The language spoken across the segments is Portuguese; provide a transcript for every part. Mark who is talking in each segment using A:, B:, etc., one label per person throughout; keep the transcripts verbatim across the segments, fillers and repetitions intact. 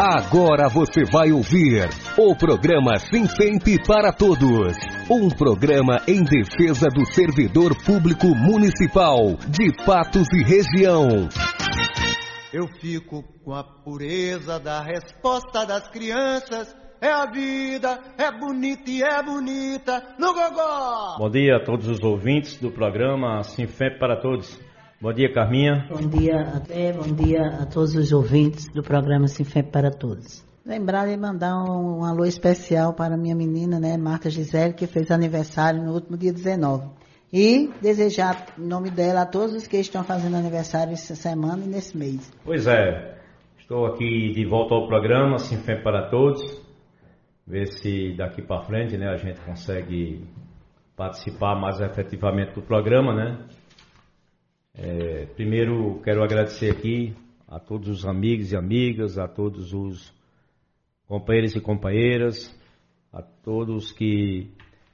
A: Agora você vai ouvir o programa Sinfemp para Todos. Um programa em defesa do servidor público municipal de Patos e região.
B: Eu fico com a pureza da resposta das crianças. É a vida, é bonita e é bonita no gogó.
C: Bom dia a todos os ouvintes do programa Sinfemp para Todos. Bom dia, Carminha.
D: Bom dia, até bom dia a todos os ouvintes do programa Sinfemp para Todos. Lembrar de mandar um, um alô especial para minha menina, né, Marta Gisele, que fez aniversário no último dia dezenove. E desejar, em nome dela, a todos os que estão fazendo aniversário essa semana e nesse mês.
C: Pois é, estou aqui de volta ao programa Sinfemp para Todos. Ver se daqui para frente, né, a gente consegue participar mais efetivamente do programa, né? É, primeiro quero agradecer aqui a todos os amigos e amigas, a todos os companheiros e companheiras, a todos que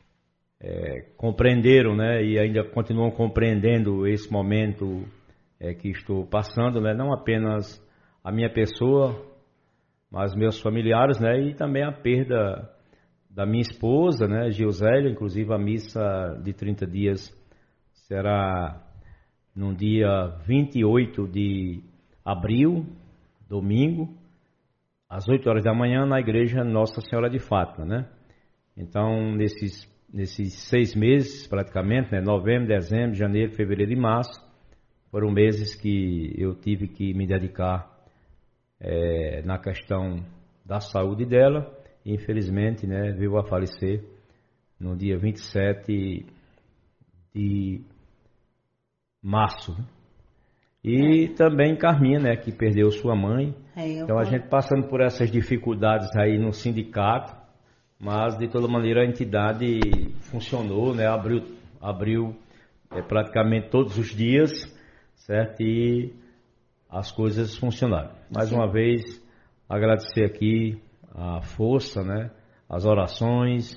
C: é, compreenderam, né, e ainda continuam compreendendo esse momento é, que estou passando, né, não apenas a minha pessoa, mas meus familiares, né, e também a perda da minha esposa, né, Gilzélia. Inclusive a missa de trinta dias será no dia vinte e oito de abril, domingo, às oito horas da manhã, na igreja Nossa Senhora de Fátima, né. Então, nesses, nesses seis meses, praticamente, né, novembro, dezembro, janeiro, fevereiro e março, foram meses que eu tive que me dedicar É, na questão da saúde dela. E, infelizmente, né, veio a falecer no dia vinte e sete de março. E é. também Carminha, né, que perdeu sua mãe. É, então a gente passando por essas dificuldades aí no sindicato, mas de toda maneira a entidade funcionou, né, abriu, abriu é, praticamente todos os dias, certo? E as coisas funcionaram. Mais Sim. uma vez, agradecer aqui a força, né, as orações,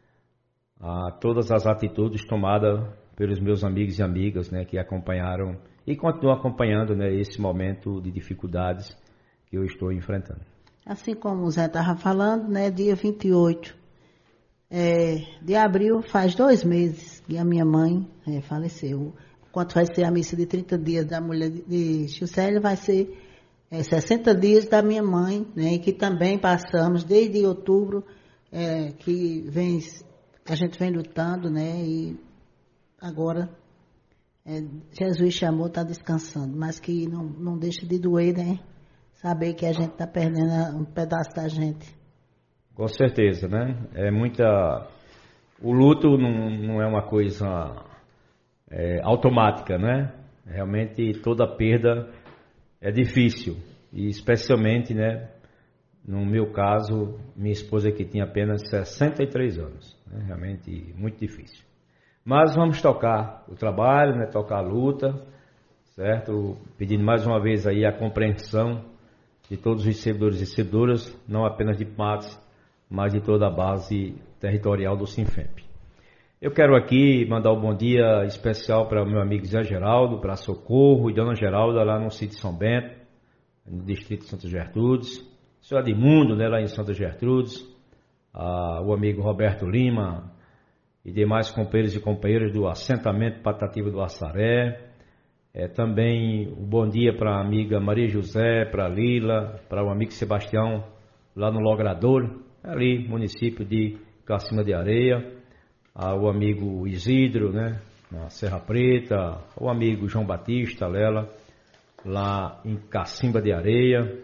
C: a todas as atitudes tomadas pelos meus amigos e amigas, né, que acompanharam e continuam acompanhando, né, esse momento de dificuldades que eu estou enfrentando. Assim como o Zé estava falando, né, dia vinte e oito é, de abril, faz dois meses que a minha mãe é, faleceu. Quanto vai ser a missa de trinta dias da mulher de Gilzélia, vai ser é, sessenta dias da minha mãe, né, e que também passamos desde outubro, é, que vem, a gente vem lutando, né, e agora é, Jesus chamou, está descansando, mas que não, não deixa de doer, né, saber que a gente está perdendo um pedaço da gente. Com certeza, né, é muita... O luto não, não é uma coisa... É, automática, né? Realmente toda perda é difícil, e especialmente, né, no meu caso, minha esposa que tinha apenas sessenta e três anos, né? Realmente muito difícil. Mas vamos tocar o trabalho, né? Tocar a luta, certo? Pedindo mais uma vez aí a compreensão de todos os servidores e servidoras, não apenas de Patos, mas de toda a base territorial do Sinfemp. Eu quero aqui mandar um bom dia especial para o meu amigo Zé Geraldo, para Socorro e Dona Geralda lá no sítio São Bento, no distrito de Santa Gertrudes. O senhor Edmundo, né, lá em Santa Gertrudes. Ah, o amigo Roberto Lima e demais companheiros e companheiras do assentamento Patativa do Assaré. É, também um bom dia para a amiga Maria José, para a Lila, para o amigo Sebastião lá no Logrador, ali município de Cacimba de Areia. Ah, o amigo Isidro, né, na Serra Preta, o amigo João Batista Lela, lá em Cacimba de Areia,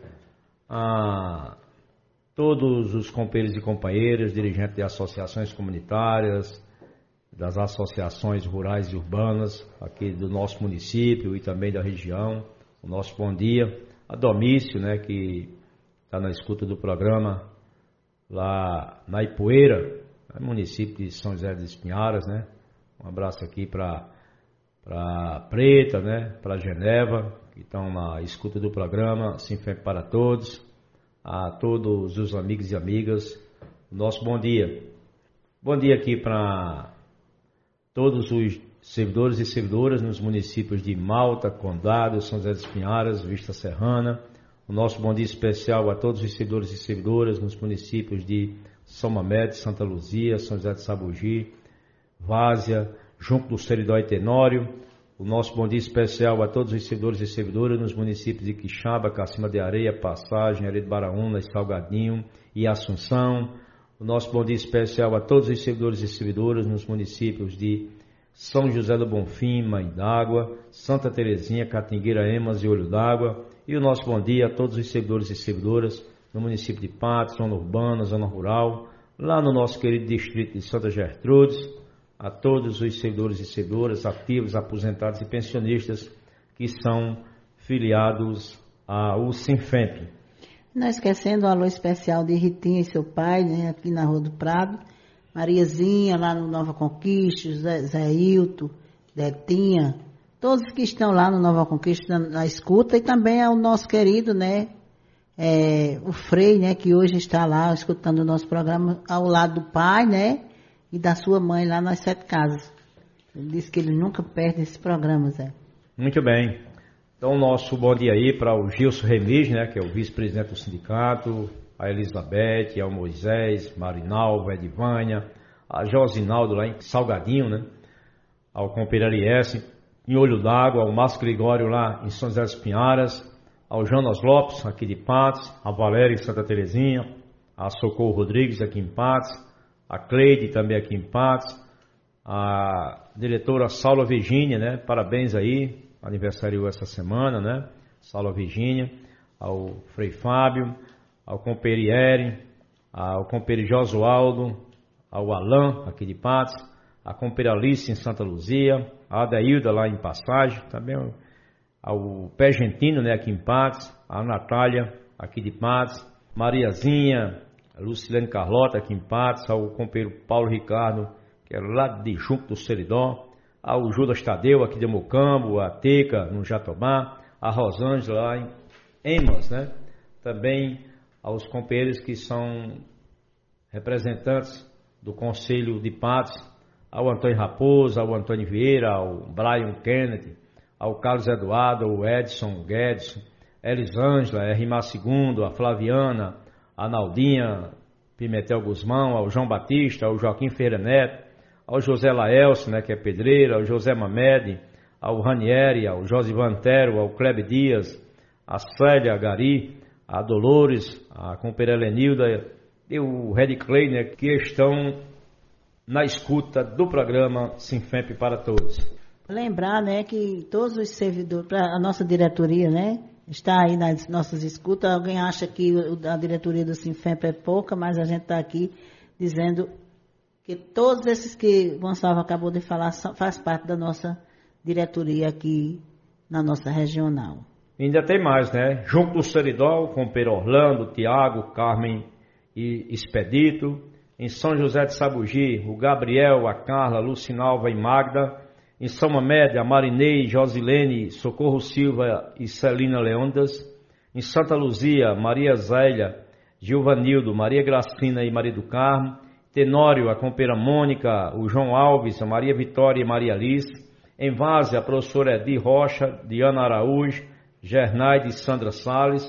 C: a todos os companheiros e companheiras, dirigentes de associações comunitárias, das associações rurais e urbanas aqui do nosso município e também da região, o nosso bom dia, a Domício, né, que está na escuta do programa lá na Ipueira, município de São José dos Pinharas, né? Um abraço aqui para para Preta, né? Para Geneva, que estão na escuta do programa Sinfemp para Todos. A todos os amigos e amigas, nosso bom dia. Bom dia aqui para todos os servidores e servidoras nos municípios de Malta, Condado, São José dos Pinharas, Vista Serrana. O nosso bom dia especial a todos os servidores e servidoras nos municípios de São Mamede, Santa Luzia, São José de Sabugi, Várzea, Junco do Seridó e Tenório. O nosso bom dia especial a todos os servidores e servidoras nos municípios de Quixaba, Cacima de Areia, Passagem, Areia de Baraúna, Salgadinho e Assunção. O nosso bom dia especial a todos os servidores e servidoras nos municípios de São José do Bonfim, Mãe d'Água, Santa Terezinha, Catingueira, Emas e Olho d'Água. E o nosso bom dia a todos os servidores e servidoras no município de Patos, zona urbana, zona rural, lá no nosso querido distrito de Santa Gertrudes, a todos os servidores e servidoras, ativos, aposentados e pensionistas que são filiados ao Sinfemp.
D: Não esquecendo o alô especial de Ritinha e seu pai, né, aqui na Rua do Prado, Mariazinha, lá no Nova Conquista, Zé, Zé Hilton, Detinha, todos que estão lá no Nova Conquista na, na escuta, e também ao nosso querido, né, é, o Frei, né, que hoje está lá escutando o nosso programa ao lado do pai, né, e da sua mãe lá nas Sete Casas. Ele disse que ele nunca perde esse programa, Zé.
C: Muito bem. Então, nosso bom dia aí para o Gilson Remis, né, que é o vice-presidente do sindicato, a Elizabeth, ao Moisés, Marinalva, Edivânia, a Josinaldo lá em Salgadinho, né, ao companheiro Ariesse, em Olho d'Água, ao Márcio Gregório lá em São José das Pinharas, ao Jonas Lopes, aqui de Patos, a Valéria em Santa Terezinha, a Socorro Rodrigues aqui em Patos, a Cleide também aqui em Patos, a diretora Saula Virgínia, né? Parabéns aí, aniversário essa semana, né? Saula Virgínia, ao Frei Fábio, ao companheiro Eri, ao companheiro Josualdo, ao Alain aqui de Patos, a companheira Alice em Santa Luzia, a Adailda lá em Passagem, também ao, ao Pé Gentino, né? Aqui em Patos, a Natália aqui de Patos, Mariazinha, a Lucilene Carlota aqui em Patos, ao companheiro Paulo Ricardo, que é lá de Junco do Seridó, ao Judas Tadeu aqui de Mocambo, a Teca no Jatobá, a Rosângela lá em Emas, né? Também aos companheiros que são representantes do Conselho de Patos, ao Antônio Raposo, ao Antônio Vieira, ao Brian Kennedy, ao Carlos Eduardo, ao Edson Guedes, Elisângela, R. Mar Segundo, a Flaviana, a Naldinha Pimentel Guzmão, ao João Batista, ao Joaquim Ferreira Neto, ao José Laelcio, né, que é pedreiro, ao José Mamede, ao Ranieri, ao Josivan Antero, ao Clebe Dias, a Célia Gari, a Dolores, a companheira Lenilda e o Red Clay, né, que estão na escuta do programa Sinfemp para Todos.
D: Lembrar, né, que todos os servidores, a nossa diretoria, né, está aí nas nossas escutas. Alguém acha que a diretoria do Sinfemp é pouca, mas a gente está aqui dizendo que todos esses que o Gonçalves acabou de falar são, faz parte da nossa diretoria aqui na nossa regional.
C: Ainda tem mais, né? Junco do Seridó, com o Pedro Orlando, Tiago, Carmen e Expedito. Em São José de Sabugi, o Gabriel, a Carla, Lucinalva e Magda. Em São Mamede, a Marinei, Josilene, Socorro Silva e Celina Leondas. Em Santa Luzia, Maria Zélia, Gilvanildo, Maria Gracina e Maria do Carmo. Tenório, a companheira Mônica, o João Alves, a Maria Vitória e Maria Alice. Em Várzea, a professora Edi Rocha, Diana Araújo, Gernaide e Sandra Salles.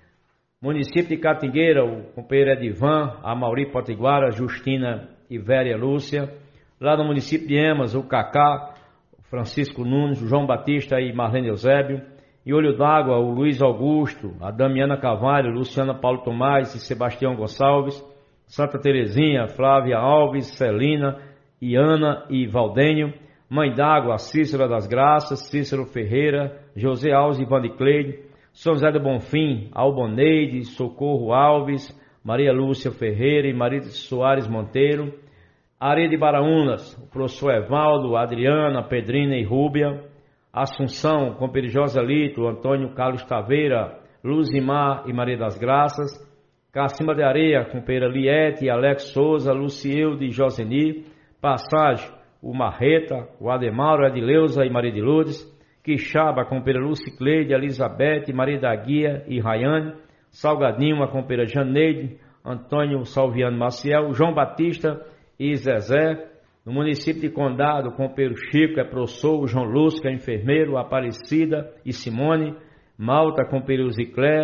C: Município de Catingueira, o companheiro Edivan, a Mauri Potiguara, Justina e Véria Lúcia. Lá no município de Emas, o Cacá, Francisco Nunes, João Batista e Marlene Eusébio. Em Olho d'Água, o Luiz Augusto, a Damiana Carvalho, Luciana Paulo Tomás e Sebastião Gonçalves. Santa Terezinha, Flávia Alves, Celina, Iana e Valdênio. Mãe d'Água, a Cícera das Graças, Cícero Ferreira, José Alves e Vandicleide. São José do Bonfim, Alboneide, Socorro Alves, Maria Lúcia Ferreira e Maria Soares Monteiro. Areia de Baraúnas, o professor Evaldo, Adriana, Pedrina e Rúbia. Assunção, companheiro Joselito, Antônio Carlos Taveira, Luzimar e Maria das Graças. Cacima de Areia, companheira Liete, Alex Souza, Lucieude e Joseni. Passagem, o Marreta, o Ademauro, Edileuza e Maria de Lourdes. Quixaba, a companheira Lucicleide, Elizabeth, Maria da Guia e Rayane. Salgadinho, a companheira Janeide, Antônio Salviano Maciel, João Batista e Zezé. No município de Condado, o companheiro Chico é professor, o João Lúcio é enfermeiro, Aparecida e Simone. Malta, companheiro Ziclé,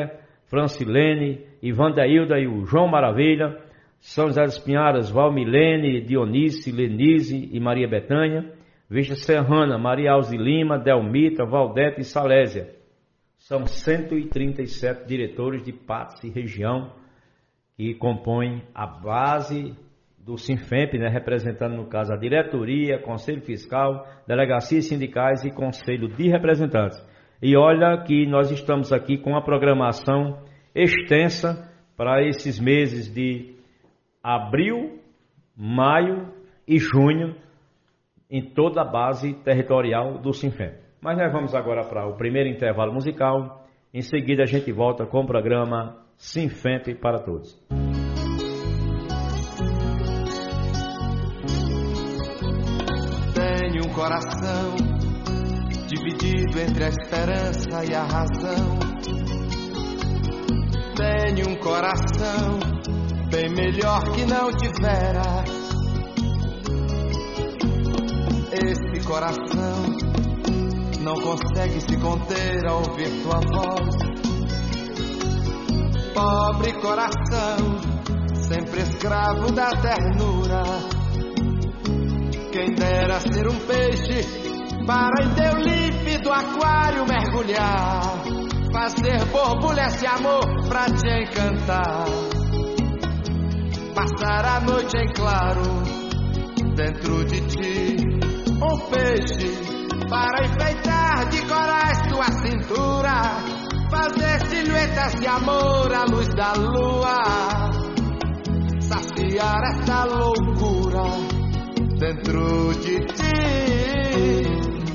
C: Francilene, Ivandeilda e o João Maravilha, São José das Pinharas, Valmilene, Dionice, Lenise e Maria Betânia, Vista Serrana, Maria Alze Lima, Delmita, Valdete e Salésia. São cento e trinta e sete diretores de Patos e região que compõem a base do Sinfemp, né, representando no caso a diretoria, conselho fiscal, delegacias sindicais e conselho de representantes. E olha que nós estamos aqui com uma programação extensa para esses meses de abril, maio e junho em toda a base territorial do Sinfemp. Mas nós vamos agora para o primeiro intervalo musical. Em seguida a gente volta com o programa Sinfemp para Todos.
B: Tenho um coração dividido entre a esperança e a razão. Tenho um coração bem melhor que não tivera. Esse coração não consegue se conter ao ouvir tua voz. Pobre coração, sempre escravo da ternura. Quem dera ser um peixe para em teu límpido aquário mergulhar, fazer borbulha esse amor pra te encantar, passar a noite em claro dentro de ti, um peixe para enfeitar de corais tua cintura, fazer silhuetas de amor à luz da lua, saciar essa loucura dentro de ti.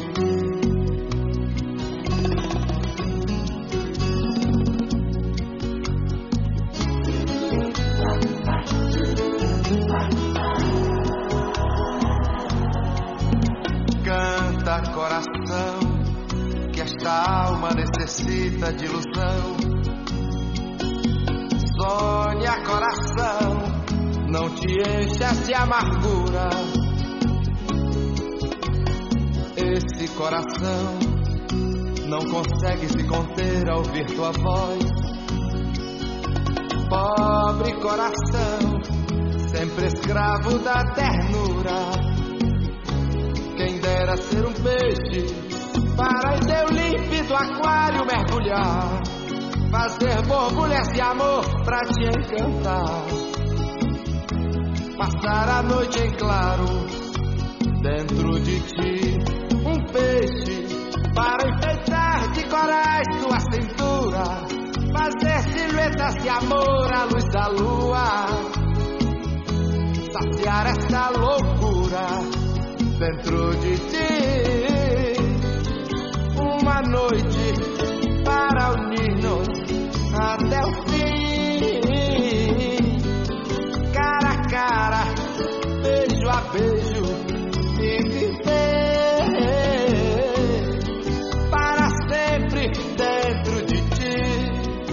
B: Canta, coração, que esta alma necessita de ilusão. Sonha, coração, não te enchas de amargura. Esse coração não consegue se conter ao ouvir tua voz. Pobre coração, sempre escravo da ternura. Quem dera ser um peixe para em teu límpido aquário mergulhar, fazer borbulhas de amor pra te encantar, passar a noite em claro dentro de ti, um peixe para enfeitar de corais tua cintura, fazer silhuetas de amor à luz da lua, saciar essa loucura dentro de ti, uma noite para unir-nos até o fim, cara a cara, beijo a beijo e viver para sempre dentro de ti.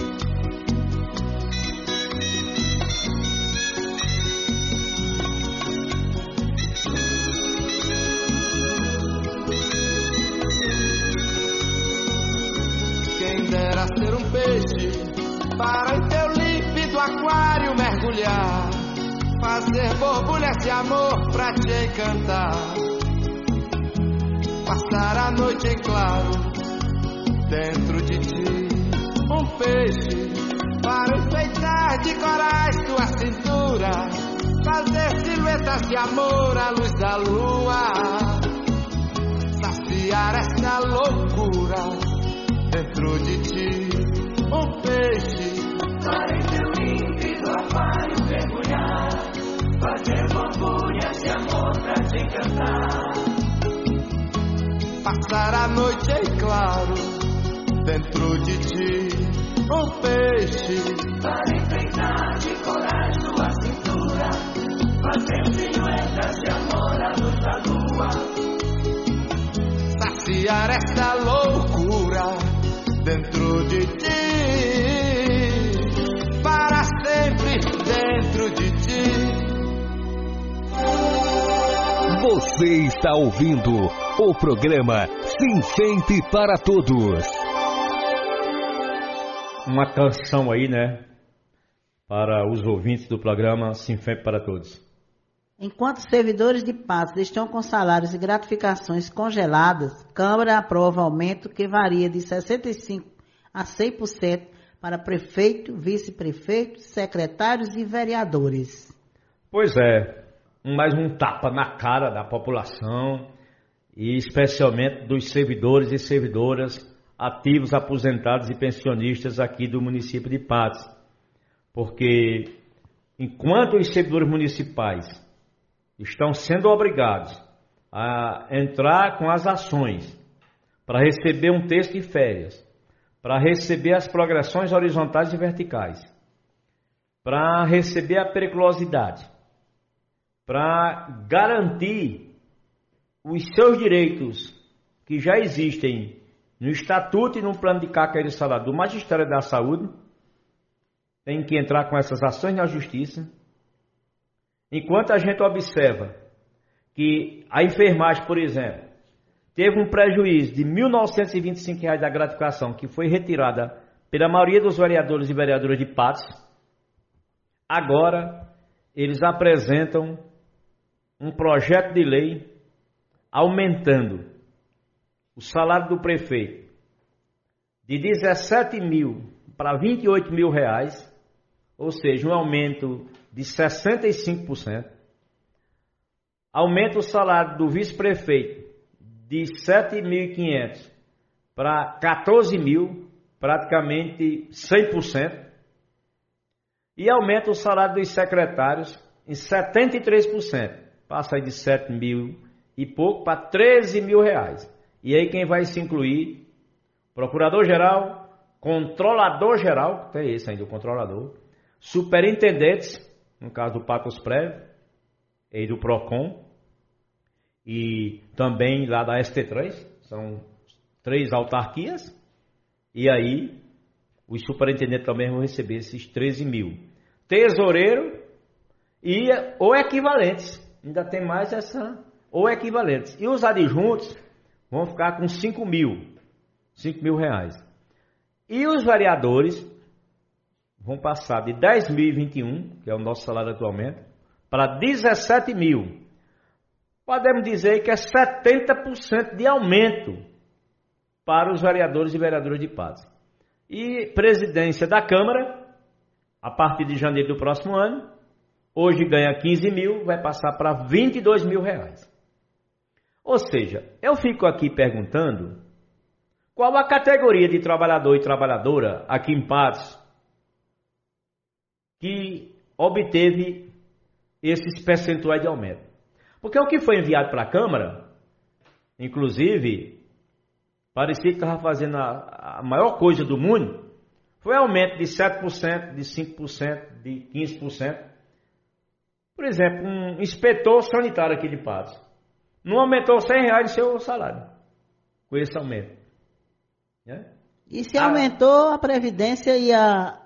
B: Dera ser um peixe para em teu límpido aquário mergulhar, fazer borbulhas de amor pra te encantar, passar a noite em claro dentro de ti, um peixe para enfeitar de corais tua cintura, fazer silhuetas de amor à luz da lua, saciar essa loucura dentro de ti, um peixe para em teu límpido aquário mergulhar, fazer borbulhas de amor pra te encantar, passar a noite em claro dentro de ti, um peixe para enfeitar de corais tua cintura, fazer silhuetas de amor à luz da lua, saciar essa loucura dentro de ti, para sempre dentro de ti.
A: Você está ouvindo o programa Sinfemp para Todos.
C: uma canção aí, né, para os ouvintes do programa Sinfep para Todos.
D: Enquanto servidores de Patos estão com salários e gratificações congeladas, Câmara aprova aumento que varia de sessenta e cinco por cento a cem por cento para prefeito, vice-prefeito, secretários e vereadores.
C: Pois é, mais um tapa na cara da população e especialmente dos servidores e servidoras ativos, aposentados e pensionistas aqui do município de Patos. Porque enquanto os servidores municipais estão sendo obrigados a entrar com as ações para receber um terço de férias, para receber as progressões horizontais e verticais, para receber a periculosidade, para garantir os seus direitos que já existem no Estatuto e no Plano de Carreira e Salário do Magistério da Saúde, tem que entrar com essas ações na Justiça. Enquanto a gente observa que a enfermagem, por exemplo, teve um prejuízo de mil novecentos e vinte e cinco reais da gratificação, que foi retirada pela maioria dos vereadores e vereadoras de Patos, agora eles apresentam um projeto de lei aumentando o salário do prefeito de dezessete mil para vinte e oito mil reais, ou seja, um aumento de sessenta e cinco por cento. Aumenta o salário do vice-prefeito de sete mil e quinhentos para quatorze mil, praticamente cem por cento. E aumenta o salário dos secretários em setenta e três por cento. Passa aí de sete mil e pouco para treze mil reais. E aí quem vai se incluir? Procurador-geral, controlador-geral, tem esse ainda, o controlador, superintendentes, no caso do Patos Prévio, e do PROCON, e também lá da S T três, são três autarquias, e aí os superintendentes também vão receber esses treze mil. Tesoureiro e ou equivalentes, ainda tem mais essa, ou equivalentes. E os adjuntos vão ficar com cinco mil, cinco mil reais. E os vereadores vão passar de dez mil e vinte e um, que é o nosso salário atualmente, para dezessete mil. Podemos dizer que é setenta por cento de aumento para os vereadores e vereadoras de Patos. E presidência da Câmara, a partir de janeiro do próximo ano, hoje ganha quinze mil, vai passar para vinte e dois mil reais. Ou seja, eu fico aqui perguntando qual a categoria de trabalhador e trabalhadora aqui em Patos que obteve esses percentuais de aumento. Porque o que foi enviado para a Câmara, inclusive, parecia que estava fazendo a, a maior coisa do mundo, foi aumento de sete por cento, de cinco por cento, de quinze por cento. Por exemplo, um inspetor sanitário aqui de Patos não aumentou cem reais no seu salário com esse aumento. Né?
D: E se aumentou a Previdência e a...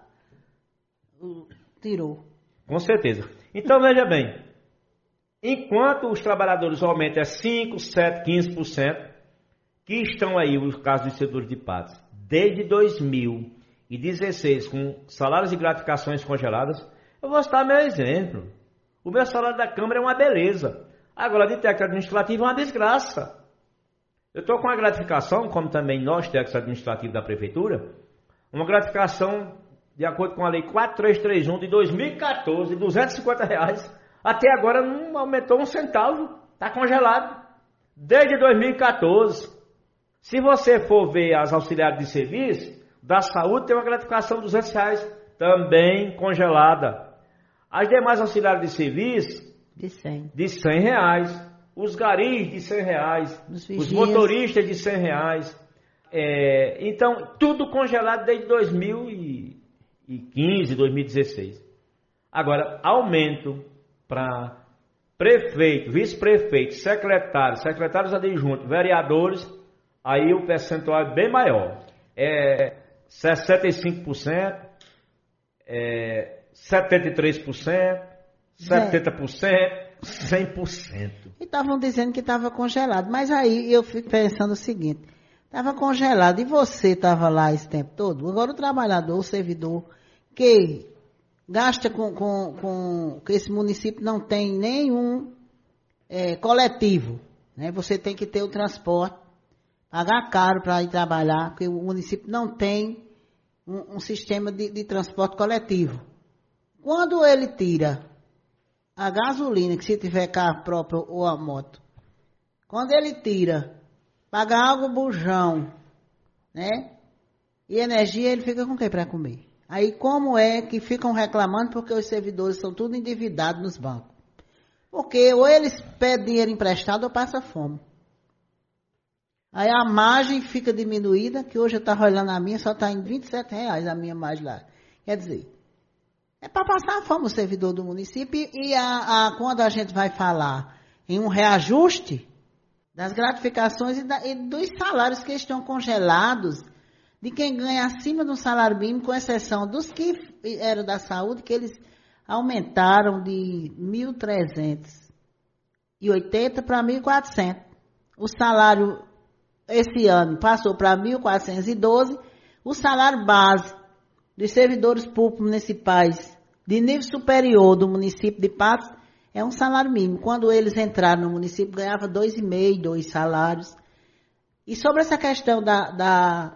D: tirou.
C: Com certeza. Então, veja bem, enquanto os trabalhadores aumentam é cinco, sete, quinze por cento, que estão aí, os casos dos setores de Patos, desde dois mil e dezesseis, com salários e gratificações congeladas, eu vou citar meu exemplo. O meu salário da Câmara é uma beleza. Agora, de técnico administrativo é uma desgraça. Eu estou com a gratificação, como também nós, técnicos administrativos da Prefeitura, uma gratificação de acordo com a Lei quatro três três um de dois mil e quatorze, duzentos e cinquenta reais. Até agora não aumentou um centavo, está congelado. Desde dois mil e quatorze. Se você for ver as auxiliares de serviço, da saúde tem uma gratificação de duzentos reais, também congelada. As demais auxiliares de serviço,
D: de cem,
C: de cem reais. Os garis de cem reais. Os motoristas de cem reais. É, então, tudo congelado desde dois mil e quinze, dois mil e dezesseis. Agora, aumento para prefeito, vice-prefeito, secretário, secretários adjuntos, vereadores, aí o percentual é bem maior. É sessenta e cinco por cento, é setenta e três por cento, setenta por cento, cem por cento.
D: E estavam dizendo que estava congelado. Mas aí eu fico pensando o seguinte, Estava congelado. E você estava lá esse tempo todo? Agora o trabalhador, o servidor, que gasta com, com, com que esse município não tem nenhum é, coletivo, né? Você tem que ter o transporte, pagar caro para ir trabalhar, porque o município não tem um, um sistema de, de transporte coletivo. Quando ele tira a gasolina, que se tiver carro próprio ou a moto, quando ele tira, paga água, bujão, né? E energia, ele fica com o que para comer? Aí como é que ficam reclamando porque os servidores são tudo endividados nos bancos? Porque ou eles pedem dinheiro emprestado ou passam fome. Aí a margem fica diminuída, que hoje eu estava olhando a minha, só está em vinte e sete reais a minha margem lá. Quer dizer, é para passar a fome o servidor do município e a, a, quando a gente vai falar em um reajuste das gratificações e, da, e dos salários que estão congelados, de quem ganha acima do salário mínimo, com exceção dos que eram da saúde, que eles aumentaram de mil trezentos e oitenta para mil e quatrocentos. O salário, esse ano, passou para mil quatrocentos e doze. O salário base dos servidores públicos municipais de nível superior do município de Patos é um salário mínimo. Quando eles entraram no município, ganhava dois e meio, dois salários. E sobre essa questão da... da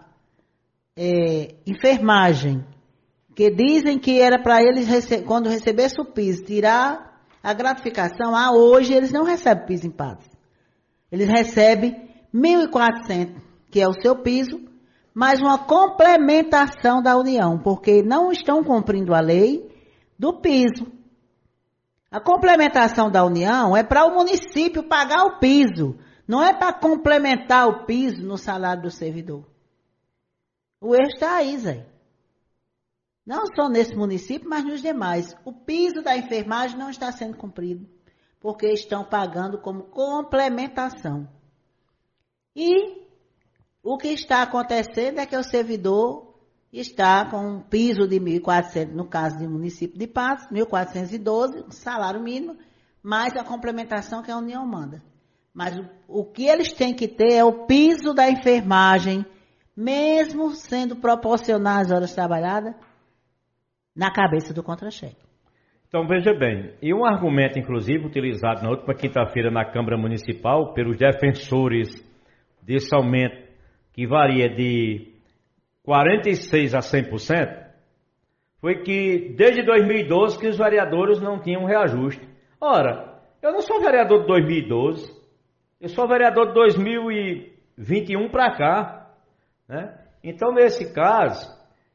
D: É, enfermagem, que dizem que era para eles, rece- quando recebesse o piso, tirar a gratificação, ah, hoje eles não recebem piso em Patos. Eles recebem mil e quatrocentos, que é o seu piso, mais uma complementação da União, porque não estão cumprindo a lei do piso. A complementação da União é para o município pagar o piso, não é para complementar o piso no salário do servidor. O erro está aí, Zé. Não só nesse município, mas nos demais. O piso da enfermagem não está sendo cumprido, porque estão pagando como complementação. E o que está acontecendo é que o servidor está com um piso de mil e quatrocentos, no caso do município de Patos, mil quatrocentos e doze, salário mínimo, mais a complementação que a União manda. Mas o, o que eles têm que ter é o piso da enfermagem, mesmo sendo proporcionar as horas trabalhadas, na cabeça do contra-cheque.
C: Então, veja bem, e um argumento, inclusive, utilizado na última quinta-feira na Câmara Municipal, pelos defensores desse aumento, que varia de quarenta e seis por cento a cem por cento, foi que, desde dois mil e doze, que os vereadores não tinham reajuste. Ora, eu não sou vereador de dois mil e doze, eu sou vereador de dois mil e vinte e um para cá. Né? Então, nesse caso,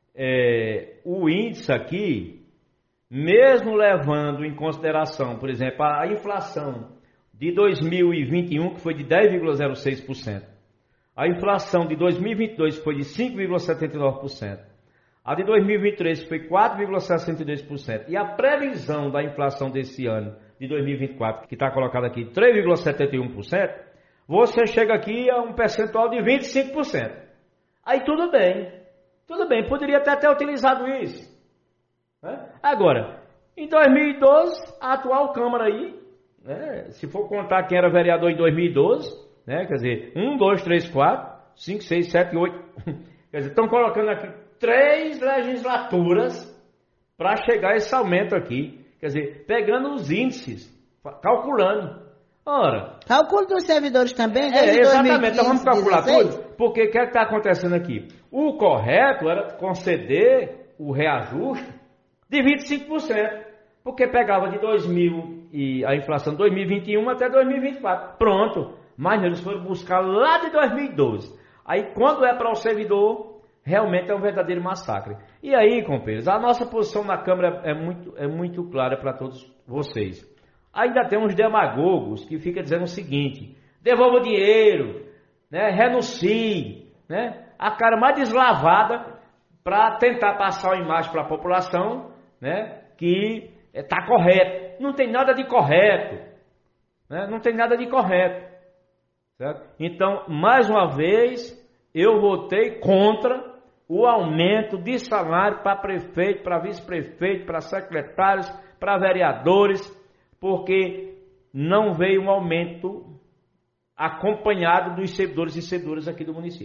C: é, o índice aqui, mesmo levando em consideração, por exemplo, a inflação de dois mil e vinte e um, que foi de dez vírgula zero seis por cento, a inflação de dois mil e vinte e dois foi de cinco vírgula setenta e nove por cento, a de dois mil e vinte e três foi quatro vírgula sessenta e dois por cento, e a previsão da inflação desse ano, de dois mil e vinte e quatro, que está colocada aqui, três vírgula setenta e um por cento, você chega aqui a um percentual de vinte e cinco por cento. Aí tudo bem, tudo bem, poderia até ter utilizado isso. Né? Agora, em dois mil e doze, a atual Câmara aí, né, se for contar quem era vereador em dois mil e doze, né, quer dizer, um, dois, três, quatro, cinco, seis, sete, oito, quer dizer, estão colocando aqui três legislaturas para chegar a esse aumento aqui, quer dizer, pegando os índices, calculando. Ora,
D: calculo dos servidores também,
C: é,
D: desde
C: exatamente, então vamos calcular
D: dezesseis.
C: tudo, porque o que é está acontecendo aqui? O correto era conceder o reajuste de vinte e cinco por cento, porque pegava de dois mil e a inflação de dois mil e vinte e um até dois mil e vinte e quatro. Pronto, mas eles foram buscar lá de dois mil e doze. Aí quando é para o servidor, realmente é um verdadeiro massacre. E aí, companheiros, a nossa posição na Câmara é muito, é muito clara para todos vocês. Ainda tem uns demagogos que ficam dizendo o seguinte: devolva o dinheiro, né, renuncie, né, a cara mais deslavada para tentar passar uma imagem para a população, né, que está correto. Não tem nada de correto, né, não tem nada de correto, certo? Então, mais uma vez, eu votei contra o aumento de salário para prefeito, para vice-prefeito, para secretários, para vereadores, porque não veio um aumento acompanhado dos servidores e servidoras aqui do município.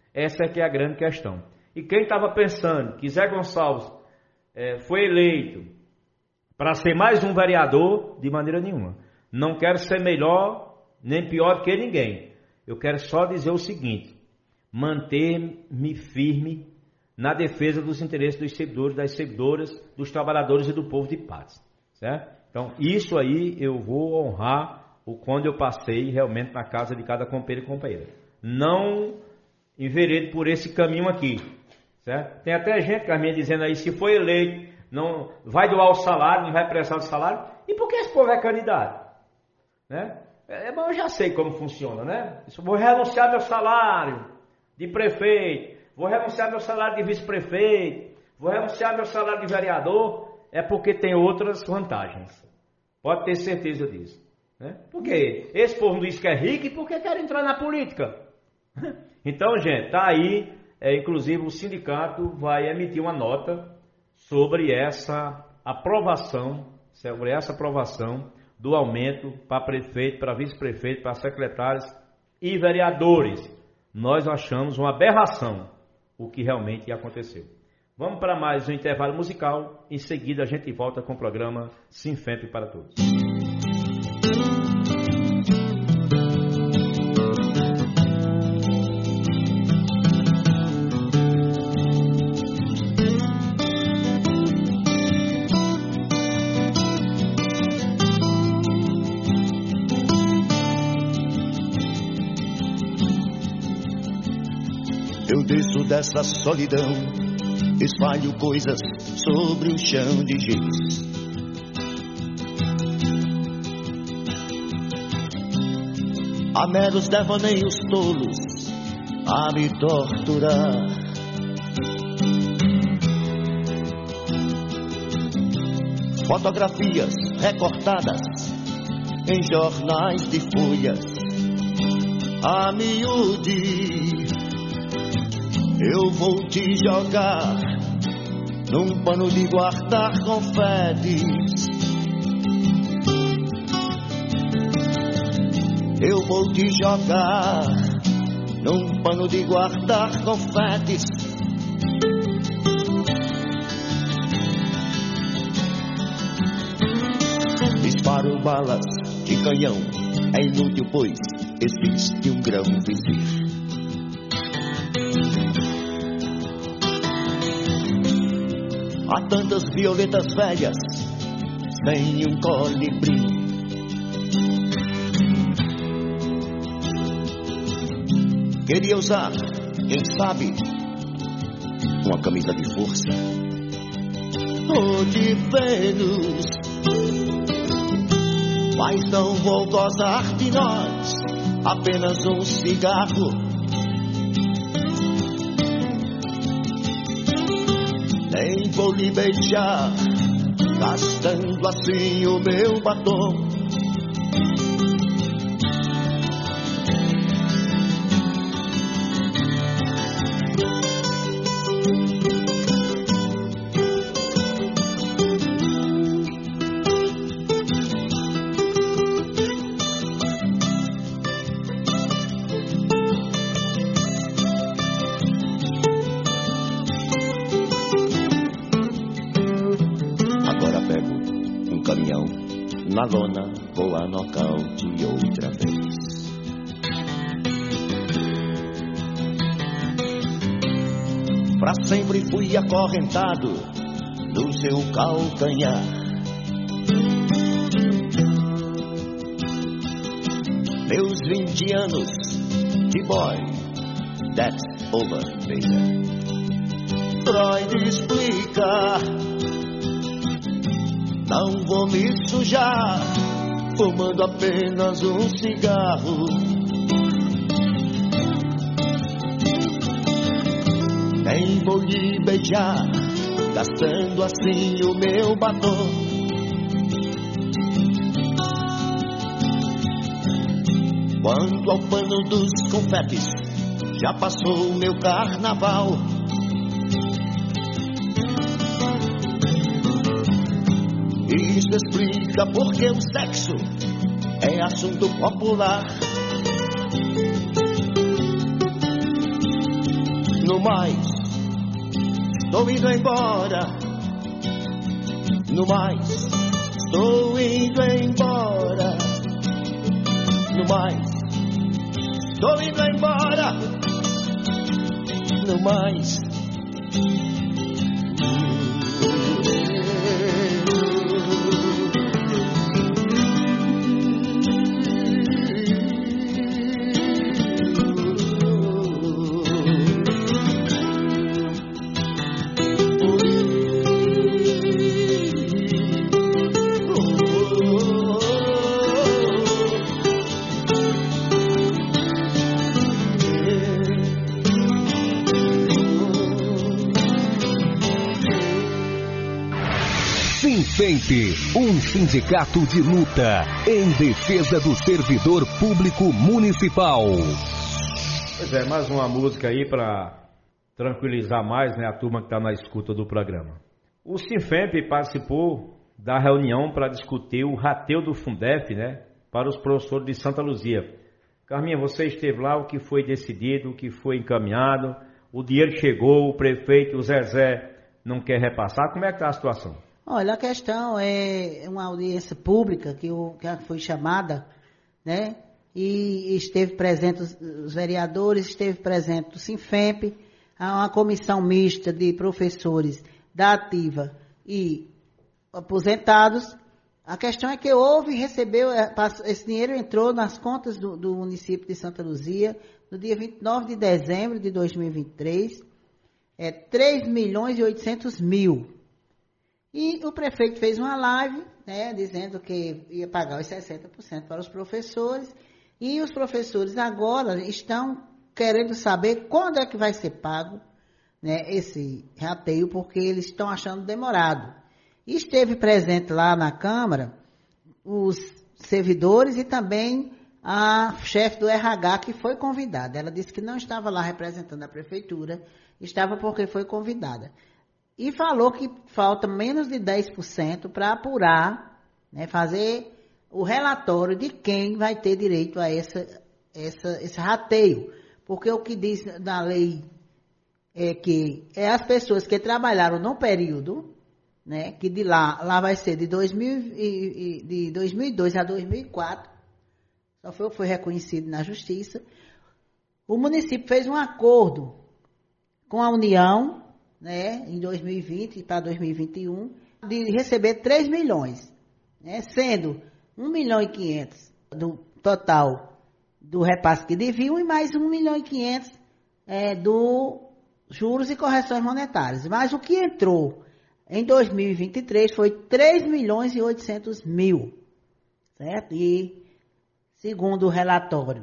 C: Essa é que é a grande questão. E quem estava pensando que Zé Gonçalves é, foi eleito para ser mais um vereador, de maneira nenhuma. Não quero ser melhor nem pior que ninguém. Eu quero só dizer o seguinte: manter-me firme na defesa dos interesses dos servidores, das servidoras, dos trabalhadores e do povo de Patos, certo? Então, isso aí eu vou honrar o quando eu passei realmente na casa de cada companheiro e companheira. Não enveredo por esse caminho aqui, certo? Tem até gente, Carminha, dizendo aí, se for eleito, não vai doar o salário, não vai prestar o salário. E por que esse povo é candidato? Né? É, bom, eu já sei como funciona, né? Eu vou renunciar meu salário de prefeito, vou renunciar meu salário de vice-prefeito, vou renunciar meu salário de vereador, é porque tem outras vantagens. Pode ter certeza disso. Né? Por quê? Esse povo diz que é rico e por que quer entrar na política? Então, gente, tá aí, é, inclusive o sindicato vai emitir uma nota sobre essa aprovação, sobre essa aprovação do aumento para prefeito, para vice-prefeito, para secretários e vereadores. Nós achamos uma aberração o que realmente aconteceu. Vamos para mais um intervalo musical, em seguida a gente volta com o programa Sinfemp para Todos.
E: Eu desço dessa solidão, espalho coisas sobre o chão de giz. Há meros devaneios tolos a me torturar. Fotografias recortadas em jornais de folhas a miúde. Eu vou te jogar num pano de guardar confetes. Eu vou te jogar num pano de guardar confetes. Disparo balas de canhão, é inútil pois existe um grão vizir. Há tantas violetas velhas sem um colibri. Queria usar, quem sabe, uma camisa de força ou de Vênus, mas não vou gozar de nós, apenas um cigarro. Nem vou lhe beijar, gastando assim o meu batom. Na lona vou a nocaute outra vez. Pra sempre fui acorrentado no seu calcanhar. Meus vinte anos de boy, that's over, baby. Freud explica. Não vou me sujar, fumando apenas um cigarro. Nem vou lhe beijar, gastando assim o meu batom. Quanto ao pano dos confetes, já passou o meu carnaval. Isso explica porque o sexo é assunto popular. No mais, estou indo embora. No mais, estou indo embora. No mais, estou indo embora. No mais.
A: Sinfemp, um sindicato de luta em defesa do servidor público municipal.
C: Pois é, mais uma música aí para tranquilizar mais, né, a turma que está na escuta do programa. O Sinfemp participou da reunião para discutir o rateio do Fundef, né, para os professores de Santa Luzia. Carminha, você esteve lá, o que foi decidido, o que foi encaminhado, o dinheiro chegou, o prefeito, o Zezé, não quer repassar, como é que está a situação?
D: Olha, a questão é uma audiência pública que, o, que foi chamada, né? E esteve presente os, os vereadores, esteve presente o Sinfemp, há uma comissão mista de professores da ativa e aposentados. A questão é que houve, recebeu, esse dinheiro entrou nas contas do, do município de Santa Luzia no dia vinte e nove de dezembro de dois mil e vinte e três, é três milhões e oitocentos mil. E o prefeito fez uma live, né, dizendo que ia pagar os sessenta por cento para os professores, e os professores agora estão querendo saber quando é que vai ser pago, né, esse rateio, porque eles estão achando demorado. E esteve presente lá na Câmara os servidores e também a chefe do R H, que foi convidada. Ela disse que não estava lá representando a prefeitura, estava porque foi convidada. E falou que falta menos de dez por cento para apurar, né, fazer o relatório de quem vai ter direito a essa, essa, esse rateio. Porque o que diz na lei é que é as pessoas que trabalharam no período, né, que de lá, lá vai ser de, dois mil e, de dois mil e dois a dois mil e quatro, só foi, foi reconhecido na Justiça. O município fez um acordo com a União, né, em dois mil e vinte para dois mil e vinte e um, de receber três milhões, né, sendo um milhão e quinhentos do total do repasse que deviam e mais um milhão e quinhentos é, do juros e correções monetárias. Mas o que entrou em dois mil e vinte e três foi três milhões e oitocentos mil, certo? E, segundo o relatório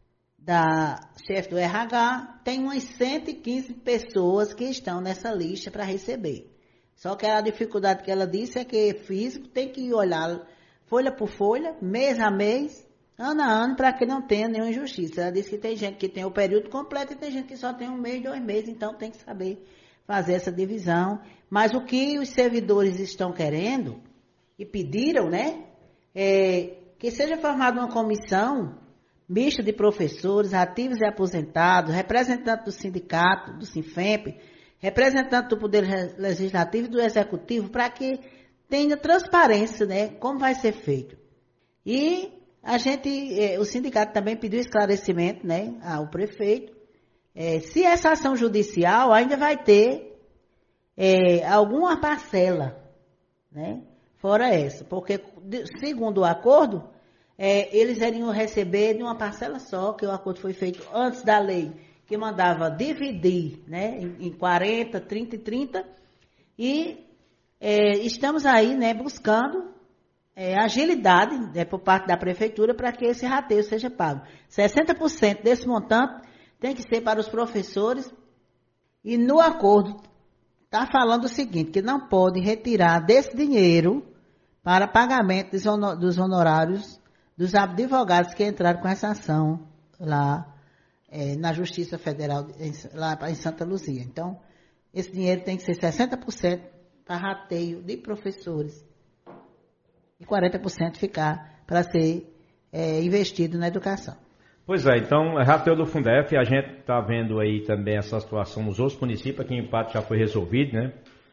D: da chefe do R H, tem umas cento e quinze pessoas que estão nessa lista para receber. Só que a dificuldade que ela disse é que físico tem que olhar folha por folha, mês a mês, ano a ano, para que não tenha nenhuma injustiça. Ela disse que tem gente que tem o período completo e tem gente que só tem um mês, dois meses, então tem que saber fazer essa divisão. Mas o que os servidores estão querendo e pediram, né, é que seja formada uma comissão mista de professores, ativos e aposentados, representantes do sindicato, do Sinfemp, representantes do Poder Legislativo e do Executivo, para que tenha transparência, né, como vai ser feito. E a gente, o sindicato também pediu esclarecimento, né, ao prefeito, é, se essa ação judicial ainda vai ter é, alguma parcela, né, fora essa, porque, segundo o acordo, É, eles iriam receber de uma parcela só, que o acordo foi feito antes da lei, que mandava dividir, né, em, em quarenta, trinta e trinta, e é, estamos aí, né, buscando é, agilidade, né, por parte da prefeitura para que esse rateio seja pago. sessenta por cento desse montante tem que ser para os professores, e no acordo está falando o seguinte, que não pode retirar desse dinheiro para pagamento dos honorários dos advogados que entraram com essa ação lá é, na Justiça Federal, em, lá em Santa Luzia. Então, esse dinheiro tem que ser sessenta por cento para rateio de professores e quarenta por cento ficar para ser é, investido na educação.
C: Pois é, então, Rafael do Fundef, a gente está vendo aí também essa situação nos outros municípios, aqui em Patos já foi resolvido, né?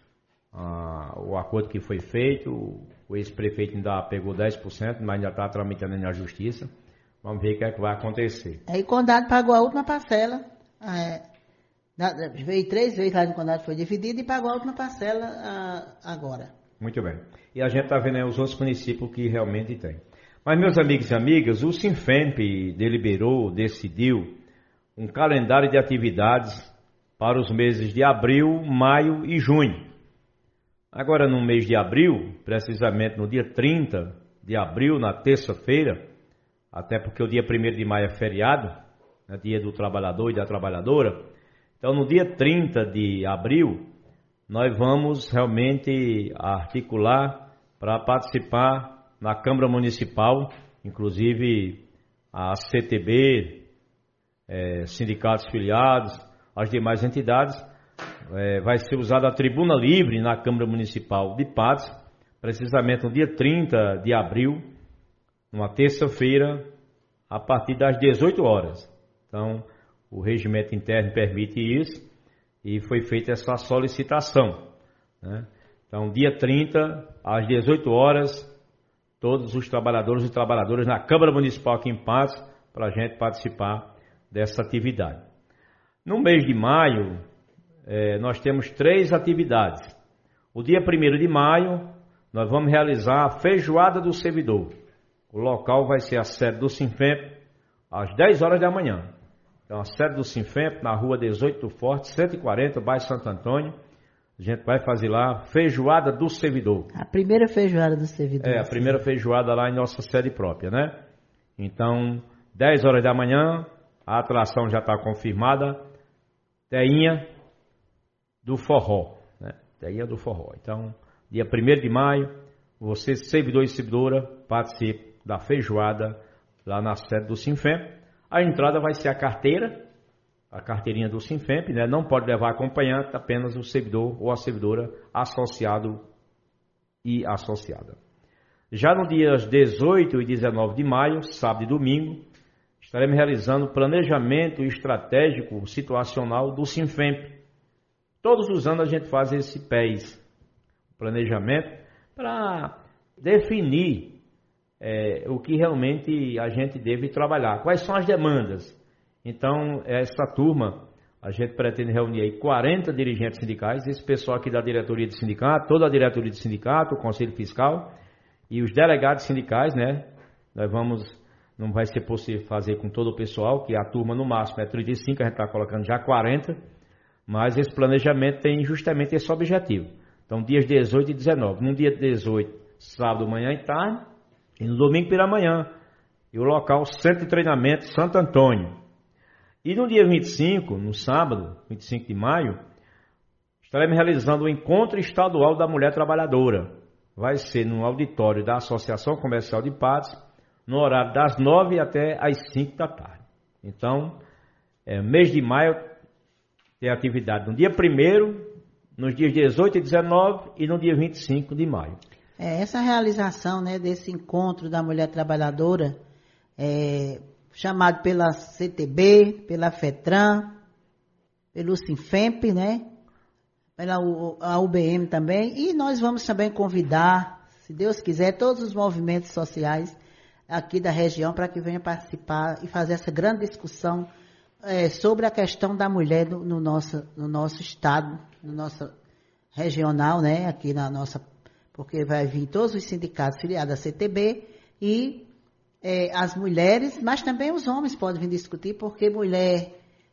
C: Ah, o acordo que foi feito, o ex-prefeito ainda pegou dez por cento, mas ainda está tramitando na justiça. Vamos ver o que é que vai acontecer.
D: Aí o Condado pagou a última parcela, é, veio três vezes lá no Condado, foi dividido e pagou a última parcela a, agora.
C: Muito bem. E a gente está vendo aí os outros municípios que realmente tem. Mas, meus amigos e amigas, o Sinfemp deliberou, decidiu um calendário de atividades para os meses de abril, maio e junho. Agora, no mês de abril, precisamente no dia trinta de abril, na terça-feira, até porque o dia primeiro de maio é feriado, é dia do trabalhador e da trabalhadora. Então, no dia trinta de abril, nós vamos realmente articular para participar na Câmara Municipal, inclusive a C T B, é, sindicatos filiados, as demais entidades, é, vai ser usada a tribuna livre na Câmara Municipal de Patos, precisamente no dia trinta de abril, numa terça-feira, a partir das dezoito horas. Então, o regimento interno permite isso e foi feita essa solicitação, né? Então, dia trinta, às dezoito horas, todos os trabalhadores e trabalhadoras na Câmara Municipal aqui em Patos, para a gente participar dessa atividade. No mês de maio, eh, nós temos três atividades. O dia primeiro de maio, nós vamos realizar a Feijoada do Servidor. O local vai ser a sede do Sinfemp, às dez horas da manhã. Então, a sede do Sinfemp, na rua dezoito do Forte, cento e quarenta, bairro Santo Antônio. A gente vai fazer lá Feijoada do Servidor.
D: A primeira Feijoada do Servidor.
C: É, a primeira feijoada lá em nossa sede própria, né? Então, dez horas da manhã, a atração já está confirmada. Teinha do Forró, né? Teinha do Forró. Então, dia primeiro de maio, você, servidor e servidora, participe da feijoada lá na sede do Sinfemp. A entrada vai ser a carteira, a carteirinha do Sinfemp, né? Não pode levar acompanhante, apenas o servidor ou a servidora associado e associada. Já no dias dezoito e dezenove de maio, sábado e domingo, estaremos realizando o planejamento estratégico situacional do Sinfemp. Todos os anos a gente faz esse P E S, planejamento, para definir é, o que realmente a gente deve trabalhar, quais são as demandas. Então, essa turma, a gente pretende reunir aí quarenta dirigentes sindicais, esse pessoal aqui da diretoria de sindicato, toda a diretoria de sindicato, o Conselho Fiscal e os delegados sindicais, né? Nós vamos, não vai ser possível fazer com todo o pessoal, que a turma no máximo é trinta e cinco, a gente está colocando já quarenta, mas esse planejamento tem justamente esse objetivo. Então, dias dezoito e dezenove. No dia dezoito, sábado, manhã e tarde, e no domingo pela manhã. E o local, Centro de Treinamento Santo Antônio. E no dia vinte e cinco, no sábado, vinte e cinco de maio, estaremos realizando o Encontro Estadual da Mulher Trabalhadora. Vai ser no auditório da Associação Comercial de Patos, no horário das nove até as cinco da tarde. Então, é, mês de maio tem atividade no dia primeiro, nos dias dezoito e dezenove e no dia vinte e cinco de maio.
D: É, essa realização, né, desse Encontro da Mulher Trabalhadora, é, chamado pela C T B, pela FETRAN, pelo Sinfemp, né? Pela a U B M também. E nós vamos também convidar, se Deus quiser, todos os movimentos sociais aqui da região para que venham participar e fazer essa grande discussão é, sobre a questão da mulher no, no, nosso, no nosso estado, no nosso regional, né? Aqui na nossa, porque vai vir todos os sindicatos filiados à C T B e É, as mulheres, mas também os homens podem vir discutir, porque mulher,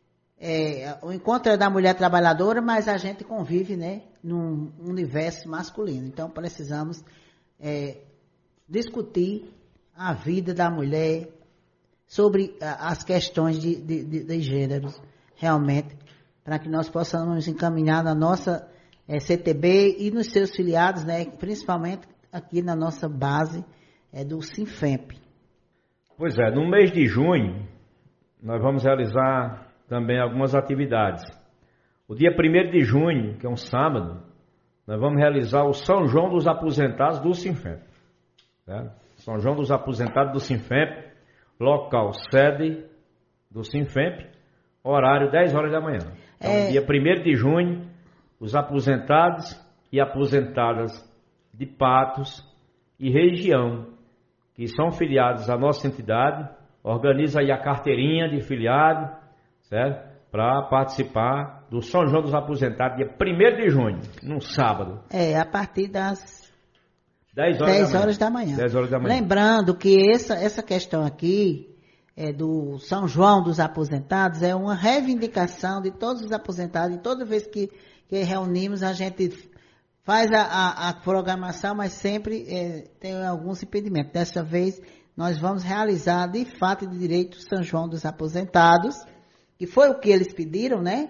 D: é, o encontro é da mulher trabalhadora, mas a gente convive, né, num universo masculino. Então, precisamos é, discutir a vida da mulher sobre as questões de, de, de, de gêneros, realmente, para que nós possamos encaminhar na nossa é, C T B e nos seus filiados, né, principalmente aqui na nossa base é, do Sinfemp.
C: Pois é, no mês de junho, nós vamos realizar também algumas atividades. O dia primeiro de junho, que é um sábado, nós vamos realizar o São João dos Aposentados do Sinfemp. Né? São João dos Aposentados do Sinfemp, local, sede, do Sinfemp, horário dez horas da manhã. Então, é... dia primeiro de junho, os aposentados e aposentadas de Patos e região, que são filiados à nossa entidade, organiza aí a carteirinha de filiado, certo? Para participar do São João dos Aposentados, dia primeiro de junho, num sábado.
D: É, a partir das
C: dez horas,
D: dez
C: da,
D: horas da manhã.
C: dez horas da manhã.
D: Lembrando que essa, essa questão aqui, é, do São João dos Aposentados, é uma reivindicação de todos os aposentados, e toda vez que, que reunimos, a gente faz a, a, a programação, mas sempre é, tem alguns impedimentos. Dessa vez, nós vamos realizar, de fato e de direito, o São João dos Aposentados, que foi o que eles pediram, né?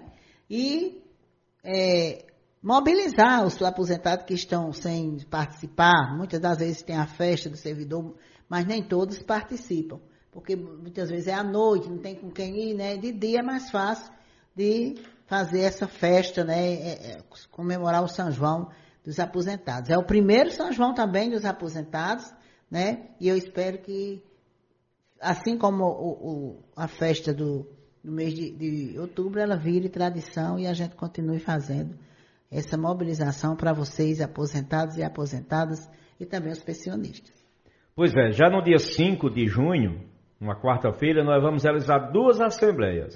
D: E é, mobilizar os aposentados que estão sem participar. Muitas das vezes tem a festa do servidor, mas nem todos participam, porque muitas vezes é à noite, não tem com quem ir, né? De dia é mais fácil de fazer essa festa, né? É, é, comemorar o São João dos Aposentados. É o primeiro São João também dos aposentados, né? E eu espero que, assim como o, o, a festa do no mês de, de outubro, ela vire tradição e a gente continue fazendo essa mobilização para vocês, aposentados e aposentadas, e também os pensionistas.
C: Pois é, já no dia cinco de junho, uma quarta-feira, nós vamos realizar duas assembleias.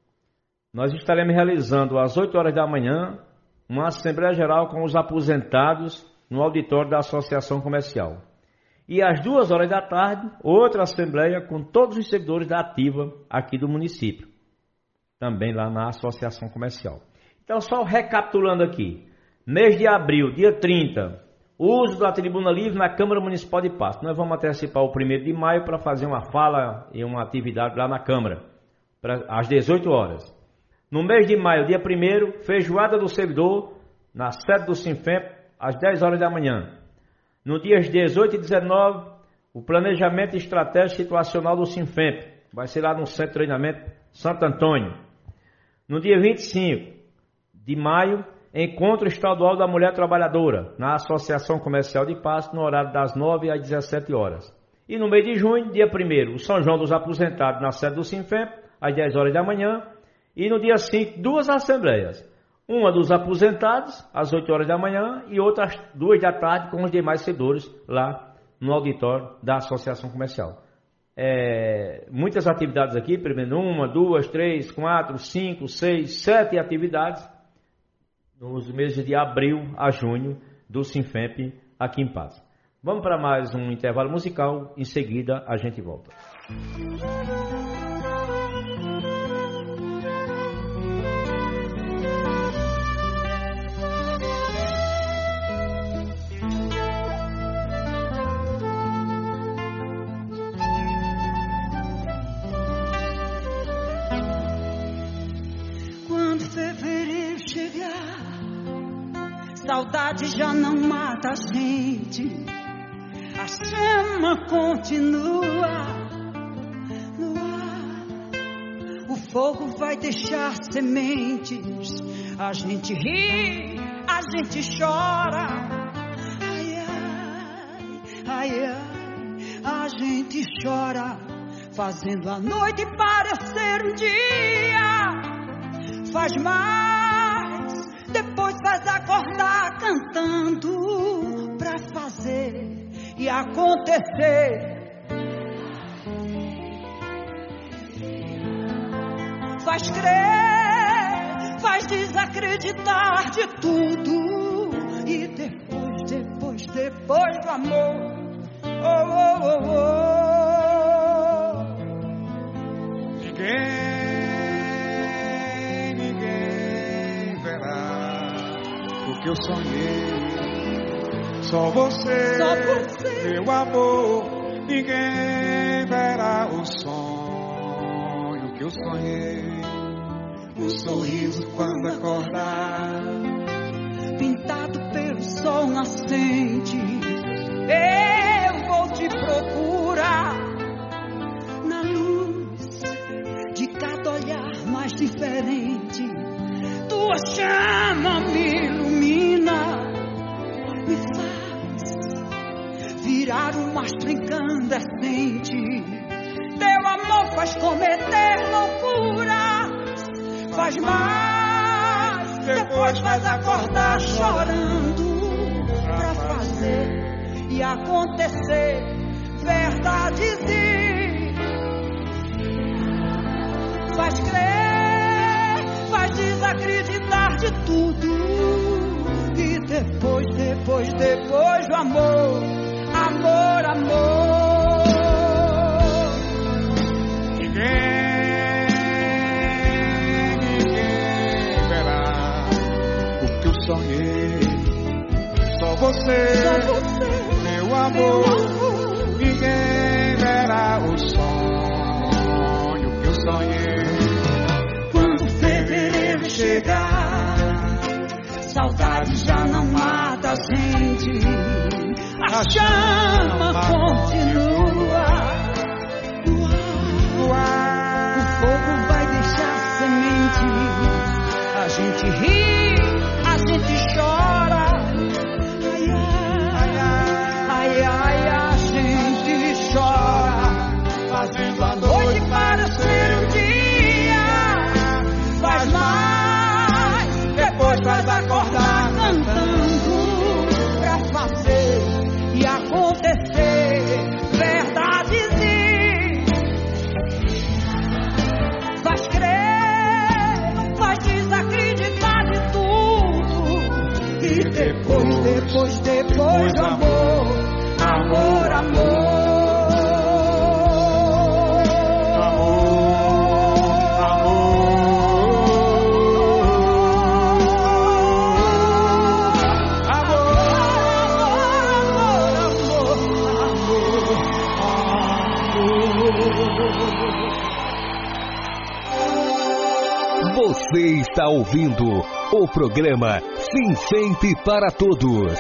C: Nós estaremos realizando às oito horas da manhã uma Assembleia Geral com os aposentados no auditório da Associação Comercial. E às duas horas da tarde, outra Assembleia com todos os servidores da ativa aqui do município. Também lá na Associação Comercial. Então, só recapitulando aqui. Mês de abril, dia trinta, uso da tribuna livre na Câmara Municipal de Patos. Nós vamos antecipar o primeiro de maio para fazer uma fala e uma atividade lá na Câmara, pra, às dezoito horas. No mês de maio, dia primeiro, feijoada do servidor, na sede do Sinfemp, às dez horas da manhã. No dias dezoito e dezenove, o planejamento estratégico situacional do Sinfemp. Vai ser lá no Centro de Treinamento Santo Antônio. No dia vinte e cinco de maio, Encontro Estadual da Mulher Trabalhadora, na Associação Comercial de Patos, no horário das nove às dezessete horas. E no mês de junho, dia primeiro, o São João dos Aposentados, na sede do Sinfemp, às dez horas da manhã. E no dia cinco, duas assembleias. Uma dos aposentados, às oito horas da manhã, e outra às duas da tarde, com os demais servidores, lá no auditório da Associação Comercial. É, muitas atividades aqui, primeiro uma, duas, três, quatro, cinco, seis, sete atividades nos meses de abril a junho do Sinfemp aqui em Patos. Vamos para mais um intervalo musical, em seguida a gente volta.
F: Saudade já não mata a gente, a chama continua no ar. O fogo vai deixar sementes, a gente ri, a gente chora. Ai, ai, ai, ai, a gente chora, fazendo a noite parecer um dia. Faz mais, depois faz acordar cantando pra fazer e acontecer. Faz crer, faz desacreditar de tudo. E depois, depois, depois do amor, oh, oh, oh, oh.
B: Ninguém que eu sonhei, só você,
F: só você,
B: meu amor. Ninguém verá o sonho que eu sonhei, o sorriso quando acordar,
F: pintado pelo sol nascente. Eu vou te procurar na luz de cada olhar mais diferente. Tua chama me ilumina, me faz virar um astro incandescente. Teu amor amor faz cometer loucuras, faz mais, depois faz acordar chorando, pra fazer e acontecer verdades e faz crer, faz desacreditar de tudo. E depois, depois, depois o amor, amor, amor.
B: Ninguém, ninguém verá o que eu sonhei. Só você,
F: Só você,
B: meu amor.
F: meu amor.
B: Ninguém verá o sonho que eu sonhei.
F: Quando fevereiro chegar, saudade já não mata a gente, a chama continua no ar. O fogo vai deixar sementes, a gente ri, a gente chora. Ai, ai, ai, ai, a gente chora, fazendo a noite parecer um dia. Faz mais, depois faz acordar cantando, pra fazer e acontecer verdades e faz crer, faz desacreditar de tudo. E depois, depois, depois o amor, amor, amor.
A: Você está ouvindo o programa Sinfemp para Todos.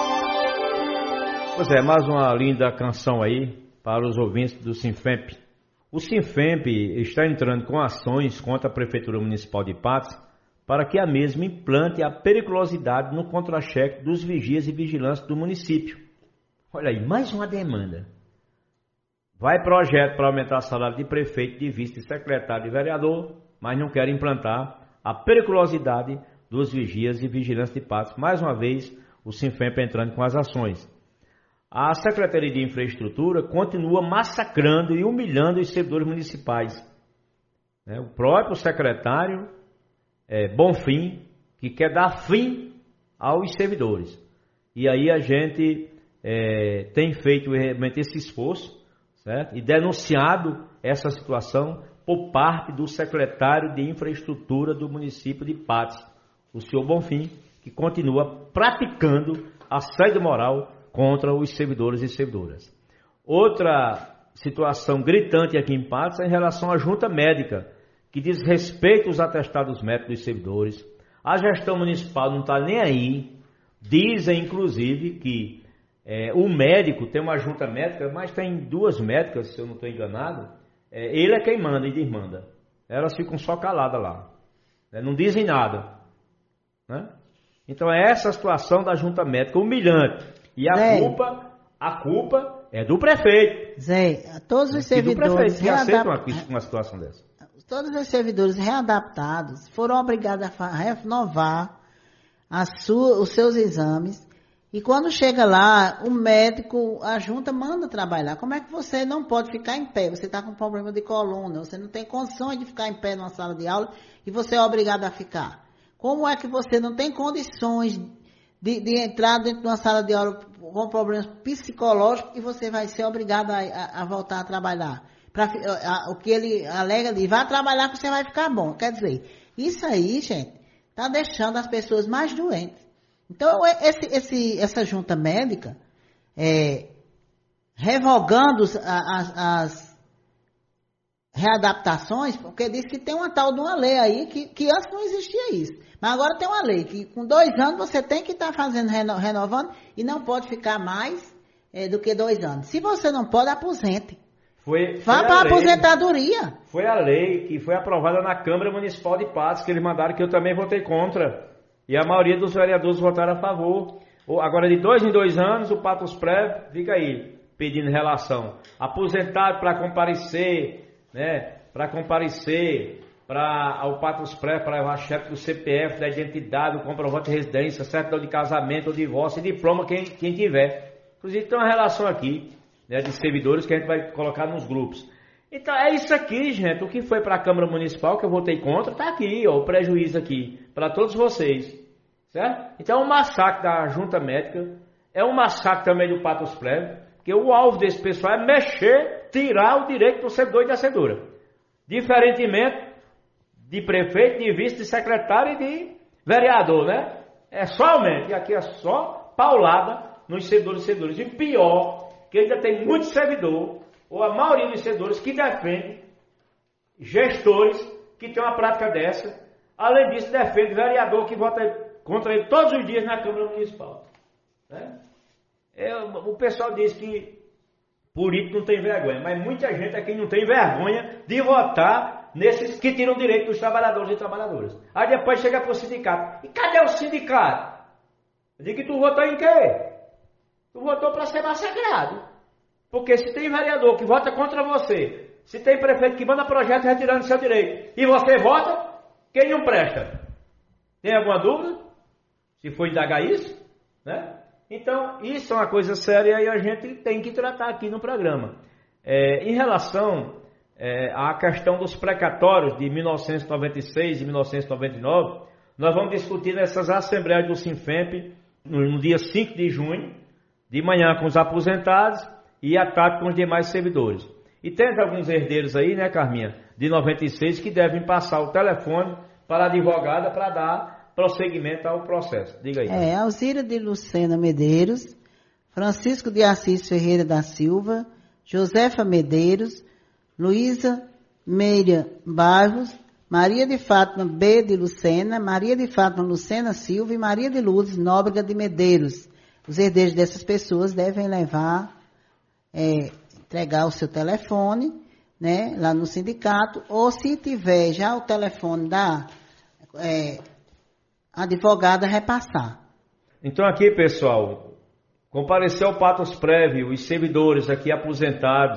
C: Pois é, mais uma linda canção aí para os ouvintes do Sinfemp. O Sinfemp está entrando com ações contra a Prefeitura Municipal de Patos para que a mesma implante a periculosidade no contra-cheque dos vigias e vigilantes do município. Olha aí, mais uma demanda. Vai projeto para aumentar o salário de prefeito, de vice, de secretário, de vereador, mas não quer implantar a periculosidade dos vigias e vigilantes de Patos. Mais uma vez, o Sinfemp entrando com as ações. A Secretaria de Infraestrutura continua massacrando e humilhando os servidores municipais. O próprio secretário é, Bonfim, que quer dar fim aos servidores. E aí a gente é, tem feito realmente esse esforço, certo? E denunciado essa situação por parte do secretário de Infraestrutura do município de Patos, o senhor Bonfim, que continua praticando assédio moral contra os servidores e servidoras. Outra situação gritante aqui em Patos é em relação à junta médica, que diz respeito aos atestados médicos dos servidores. A gestão municipal não está nem aí. Dizem, inclusive, que é, o médico tem uma junta médica, mas tem duas médicas, se eu não estou enganado. É, ele é quem manda e desmanda. Elas ficam só caladas lá. Né? Não dizem nada. Né? Então é essa a situação da junta médica humilhante. E a
D: Zé,
C: culpa, a culpa é do prefeito.
D: Zé, todos os
C: E do
D: servidores
C: prefeito que aceitam
D: readap-
C: uma, uma situação dessa.
D: todos os servidores readaptados foram obrigados a fa- renovar a sua, os seus exames. E quando chega lá, o médico, a junta manda trabalhar. Como é que você não pode ficar em pé? Você está com problema de coluna, você não tem condições de ficar em pé numa sala de aula e você é obrigado a ficar. Como é que você não tem condições de, de entrar dentro de uma sala de aula com problemas psicológicos e você vai ser obrigado a, a, a voltar a trabalhar? Pra, a, a, o que ele alega ali, vá trabalhar que você vai ficar bom. Quer dizer, isso aí, gente, está deixando as pessoas mais doentes. Então, esse, esse, essa junta médica, é, revogando as, as, as readaptações, porque diz que tem uma tal de uma lei aí, que, que antes não existia isso. Mas agora tem uma lei, que com dois anos você tem que estar tá fazendo, reno, renovando, e não pode ficar mais é, do que dois anos. Se você não pode, aposente.
C: Foi,
D: Vá
C: foi
D: para a
C: lei,
D: aposentadoria.
C: Foi a lei que foi aprovada na Câmara Municipal de Patos, que eles mandaram, que eu também votei contra. E a maioria dos vereadores votaram a favor. Agora, de dois em dois anos, o Patos Prévio fica aí, pedindo relação. Aposentado para comparecer né, para comparecer, para ao Patos Pré, para levar chefe do C P F, da identidade, o comprovante de residência, certidão de casamento, ou divórcio e diploma, quem, quem tiver. Inclusive tem uma relação aqui, né, de servidores que a gente vai colocar nos grupos. Então é isso aqui, gente. O que foi para a Câmara Municipal, que eu votei contra, está aqui, ó, o prejuízo aqui, para todos vocês. Certo? Então é um massacre da junta médica, é um massacre também do Patos Pré, porque o alvo desse pessoal é mexer, tirar o direito do servidor e da servidora. Diferentemente de prefeito, de vice, de secretário e de vereador, né? É somente, e aqui é só paulada nos servidores e servidores. E pior, que ainda tem muito servidor, ou a maioria dos servidores, que defende gestores que têm uma prática dessa. Além disso, defende vereador que vota contra ele todos os dias na Câmara Municipal. Né? É, o pessoal diz que político não tem vergonha, mas muita gente aqui não tem vergonha de votar nesses que tiram o direito dos trabalhadores e trabalhadoras. Aí depois chega para o sindicato. E cadê o sindicato? Eu digo que tu votou em quê? Tu votou para ser massacrado. Porque se tem vereador que vota contra você, se tem prefeito que manda projeto retirando seu direito, e você vota, quem não presta? Tem alguma dúvida? Se for indagar isso? Né? Então, isso é uma coisa séria e a gente tem que tratar aqui no programa. É, em relação é, à questão dos precatórios de mil novecentos e noventa e seis e mil novecentos e noventa e nove, nós vamos discutir nessas assembleias do Sinfemp no, no dia cinco de junho, de manhã com os aposentados e à tarde com os demais servidores. E tem alguns herdeiros aí, né, Carminha, de noventa e seis, que devem passar o telefone para a advogada para dar prosseguimento ao processo. Diga aí.
D: É, Alzira de Lucena Medeiros, Francisco de Assis Ferreira da Silva, Josefa Medeiros, Luísa Meira Barros, Maria de Fátima B. de Lucena, Maria de Fátima Lucena Silva e Maria de Lourdes Nóbrega de Medeiros. Os herdeiros dessas pessoas devem levar, é, entregar o seu telefone, né, lá no sindicato, ou se tiver já o telefone da é, advogada, repassar.
C: Então aqui, pessoal, comparecer ao Patos Prévio, os servidores aqui aposentados,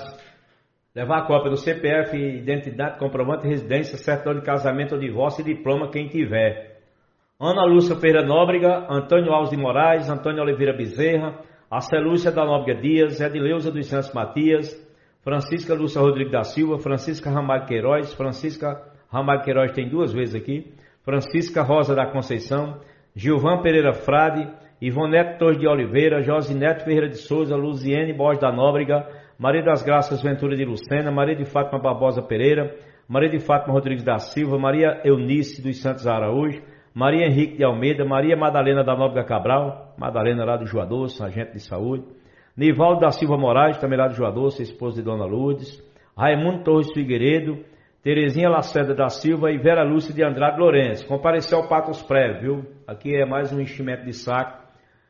C: levar a cópia do C P F, identidade, comprovante de residência, certidão de casamento ou divórcio e diploma, quem tiver. Ana Lúcia Ferreira Nóbrega, Antônio Alves de Moraes, Antônio Oliveira Bezerra, Acelúcia da Nóbrega Dias, Edileuza dos Santos Matias, Francisca Lúcia Rodrigues da Silva, Francisca Ramalho Queiroz, Francisca Ramalho Queiroz tem duas vezes aqui, Francisca Rosa da Conceição, Gilvan Pereira Frade, Ivonete Torres de Oliveira, Josinete Ferreira de Souza, Luziene Borges da Nóbrega, Maria das Graças Ventura de Lucena, Maria de Fátima Barbosa Pereira, Maria de Fátima Rodrigues da Silva, Maria Eunice dos Santos Araújo, Maria Henrique de Almeida, Maria Madalena da Nóbrega Cabral, Madalena lá do Juadoço, agente de saúde, Nivaldo da Silva Moraes, também lá do Juadoço, esposa de Dona Lourdes, Raimundo Torres Figueiredo, Terezinha Lacerda da Silva e Vera Lúcia de Andrade Lourenço. Compareceu ao Patos Prévio, viu? Aqui é mais um enchimento de saco,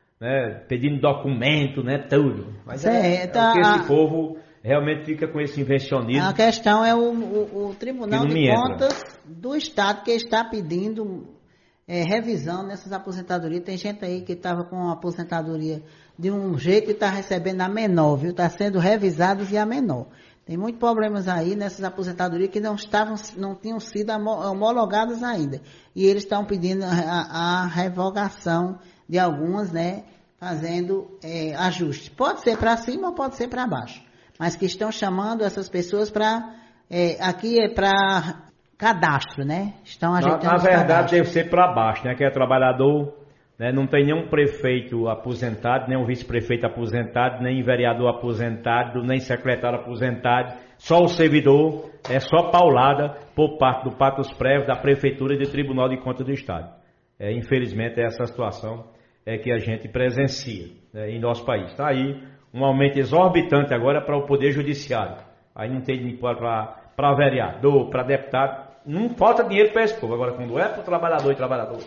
C: né? Pedindo documento, né? Tudo. Mas é, é, tá, é que esse a, povo realmente fica com esse invencionismo.
D: A questão é o, o, o Tribunal de Contas do Estado que está pedindo é, revisão nessas aposentadorias. Tem gente aí que estava com a aposentadoria de um jeito e está recebendo a menor, viu? Está sendo revisados e a menor. Tem muitos problemas aí nessas aposentadorias que não estavam, não tinham sido homologadas ainda. E eles estão pedindo a, a revogação de algumas, né? Fazendo é, ajustes. Pode ser para cima ou pode ser para baixo. Mas que estão chamando essas pessoas para... É, aqui é para cadastro, né? Estão ajeitando
C: Na, na verdade cadastro. Deve ser para baixo, né? Que é trabalhador... Né? Não tem nenhum prefeito aposentado, nem um vice-prefeito aposentado, nem vereador aposentado, nem secretário aposentado, só o servidor, é só paulada por parte do Patos Prévio, da Prefeitura e do Tribunal de Contas do Estado. É, infelizmente, é essa situação é que a gente presencia, né, em nosso país. Está aí um aumento exorbitante agora para o Poder Judiciário. Aí não tem para vereador, para deputado, não falta dinheiro para esse povo. Agora, quando é para o trabalhador e trabalhador,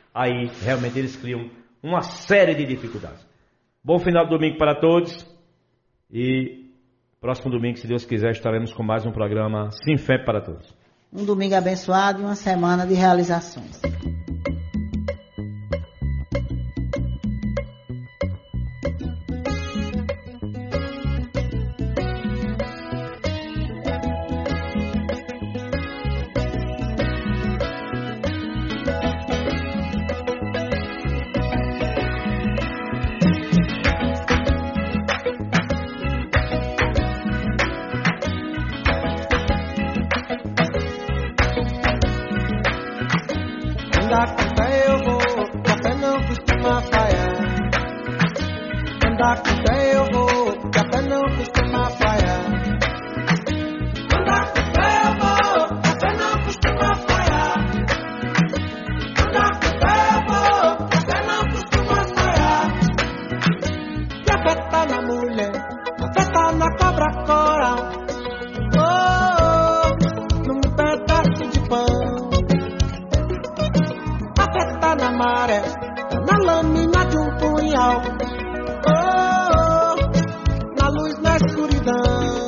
C: aí realmente eles criam uma série de dificuldades. Bom final de domingo para todos e próximo domingo, se Deus quiser, estaremos com mais um programa Sinfemp para todos.
D: Um domingo abençoado e uma semana de realizações.
B: Andar com fé eu vou, que a fé não costuma falhar. Andar com fé eu vou, que a fé não costuma falhar. Andar com fé eu vou, que a fé não costuma falhar. Que a fé tá na mulher, a fé tá na cobra coral. Oh, num pedaço de pão. A fé tá na maré, tá na lâmina de um punhal. Oh, na luz, na escuridão.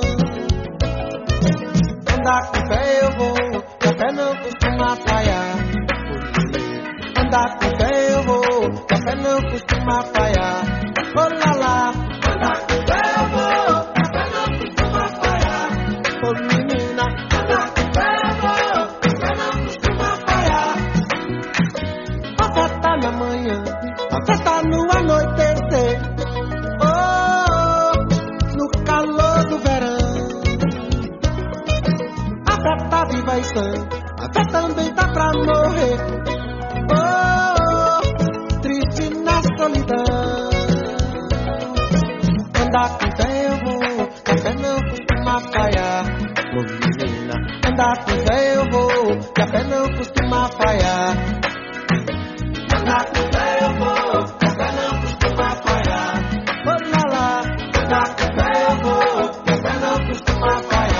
B: Andar com fé eu vou, que a fé não costuma falhar. Andar com fé eu vou, que a fé não costuma falhar. Oh lá lá. Andar com fé eu vou, que a fé não costuma falhar. Oh menina. Andar com fé eu vou, que a fé não costuma falhar. A fé tá na manhã, a fé tá no anoitecer. Viva e sã, a fé também tá pra morrer. Oh, oh, triste na solidão. Andar com fé eu vou, que a fé não costuma falhar. Oh menina, andar com fé eu vou, que a fé não costuma falhar. Andar com fé eu vou, que a fé não costuma falhar. Oh lá lá, andar com fé eu vou, que a fé não costuma falhar.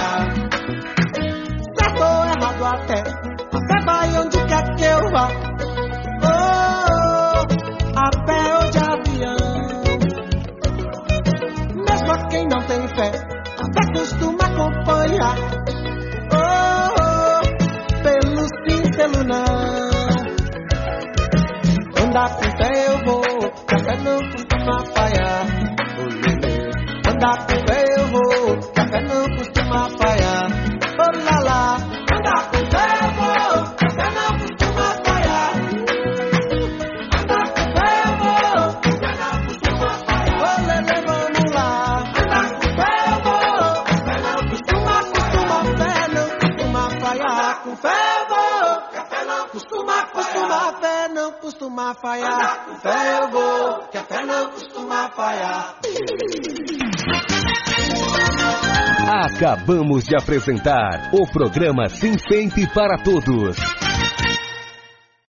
B: Até, até vai onde quer que eu vá. Oh, até o de avião. Mesmo a quem não tem fé, a fé costuma acompanhar. Oh, pelo sim, pelo não. Andar com fé eu vou, que a fé não costuma falhar. Andar com fé eu vou, que a fé não costuma falhar. Oh lá lá. Andar com fé eu vou, que a fé não costuma falhar. Andar com fé eu vou, que a fé não costuma falhar. Ô lelê, vamos lá. Andar com fé eu vou, que a fé não costuma, costuma, fé não costuma falhar. Com fé eu vou, que a fé não costuma, costuma, fé não costuma falhar. Andar com fé eu vou, que a fé não costuma falhar.
A: Acabamos de apresentar o programa Sinfemp para Todos.